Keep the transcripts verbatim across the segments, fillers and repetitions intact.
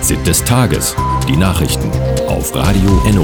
Fazit des Tages. Die Nachrichten auf Radio Enno.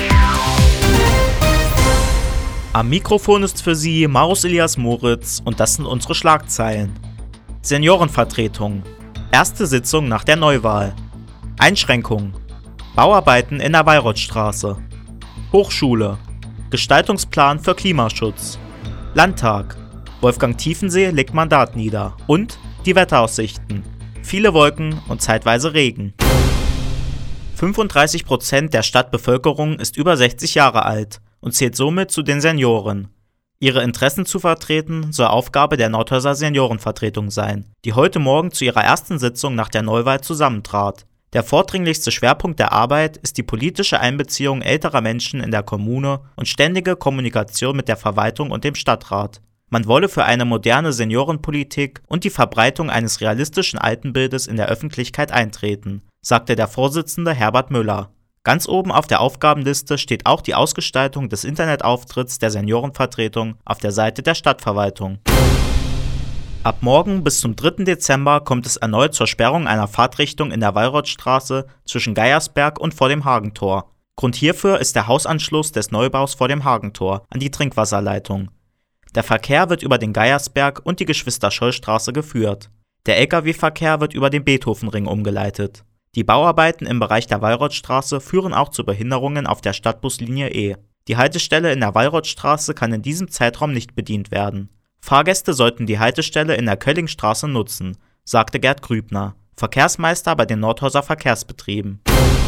Am Mikrofon ist für Sie Marus Elias Moritz und das sind unsere Schlagzeilen. Seniorenvertretung. Erste Sitzung nach der Neuwahl. Einschränkungen. Bauarbeiten in der Wallrothstraße. Hochschule. Gestaltungsplan für Klimaschutz. Landtag. Wolfgang Tiefensee legt Mandat nieder. Und die Wetteraussichten. Viele Wolken und zeitweise Regen. fünfunddreißig Prozent der Stadtbevölkerung ist über sechzig Jahre alt und zählt somit zu den Senioren. Ihre Interessen zu vertreten soll Aufgabe der Nordhäuser Seniorenvertretung sein, die heute Morgen zu ihrer ersten Sitzung nach der Neuwahl zusammentrat. Der vordringlichste Schwerpunkt der Arbeit ist die politische Einbeziehung älterer Menschen in der Kommune und ständige Kommunikation mit der Verwaltung und dem Stadtrat. Man wolle für eine moderne Seniorenpolitik und die Verbreitung eines realistischen Altenbildes in der Öffentlichkeit eintreten, sagte der Vorsitzende Herbert Müller. Ganz oben auf der Aufgabenliste steht auch die Ausgestaltung des Internetauftritts der Seniorenvertretung auf der Seite der Stadtverwaltung. Ab morgen bis zum dritten Dezember kommt es erneut zur Sperrung einer Fahrtrichtung in der Wallrothstraße zwischen Geiersberg und vor dem Hagentor. Grund hierfür ist der Hausanschluss des Neubaus vor dem Hagentor an die Trinkwasserleitung. Der Verkehr wird über den Geiersberg und die Geschwister-Scholl-Straße geführt. Der L K W-Verkehr wird über den Beethovenring umgeleitet. Die Bauarbeiten im Bereich der Wallrothstraße führen auch zu Behinderungen auf der Stadtbuslinie E. Die Haltestelle in der Wallrothstraße kann in diesem Zeitraum nicht bedient werden. Fahrgäste sollten die Haltestelle in der Köllingstraße nutzen, sagte Gerd Grübner, Verkehrsmeister bei den Nordhäuser Verkehrsbetrieben.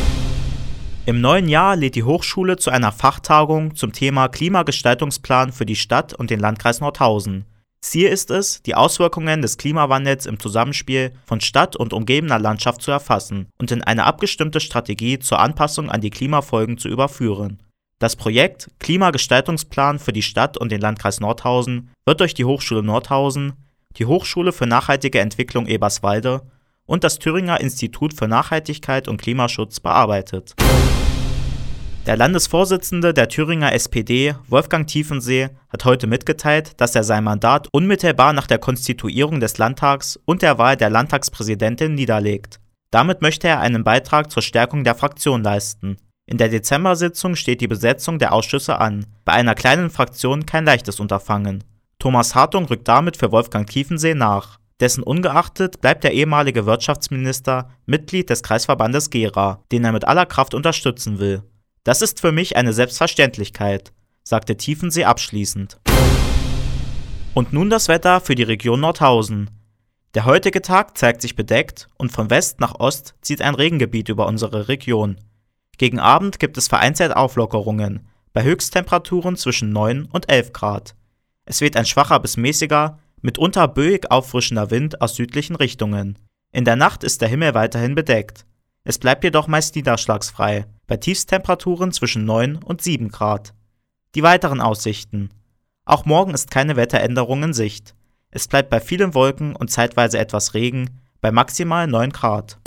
Im neuen Jahr lädt die Hochschule zu einer Fachtagung zum Thema Klimagestaltungsplan für die Stadt und den Landkreis Nordhausen. Ziel ist es, die Auswirkungen des Klimawandels im Zusammenspiel von Stadt und umgebener Landschaft zu erfassen und in eine abgestimmte Strategie zur Anpassung an die Klimafolgen zu überführen. Das Projekt Klimagestaltungsplan für die Stadt und den Landkreis Nordhausen wird durch die Hochschule Nordhausen, die Hochschule für nachhaltige Entwicklung Eberswalde und das Thüringer Institut für Nachhaltigkeit und Klimaschutz bearbeitet. Der Landesvorsitzende der Thüringer S P D, Wolfgang Tiefensee, hat heute mitgeteilt, dass er sein Mandat unmittelbar nach der Konstituierung des Landtags und der Wahl der Landtagspräsidentin niederlegt. Damit möchte er einen Beitrag zur Stärkung der Fraktion leisten. In der Dezember-Sitzung steht die Besetzung der Ausschüsse an, bei einer kleinen Fraktion kein leichtes Unterfangen. Thomas Hartung rückt damit für Wolfgang Tiefensee nach. Dessen ungeachtet bleibt der ehemalige Wirtschaftsminister Mitglied des Kreisverbandes Gera, den er mit aller Kraft unterstützen will. Das ist für mich eine Selbstverständlichkeit, sagte Tiefensee abschließend. Und nun das Wetter für die Region Nordhausen. Der heutige Tag zeigt sich bedeckt und von West nach Ost zieht ein Regengebiet über unsere Region. Gegen Abend gibt es vereinzelt Auflockerungen, bei Höchsttemperaturen zwischen neun und elf Grad. Es weht ein schwacher bis mäßiger, mitunter böig auffrischender Wind aus südlichen Richtungen. In der Nacht ist der Himmel weiterhin bedeckt. Es bleibt jedoch meist niederschlagsfrei, bei Tiefstemperaturen zwischen neun und sieben Grad. Die weiteren Aussichten. Auch morgen ist keine Wetteränderung in Sicht. Es bleibt bei vielen Wolken und zeitweise etwas Regen, bei maximal neun Grad.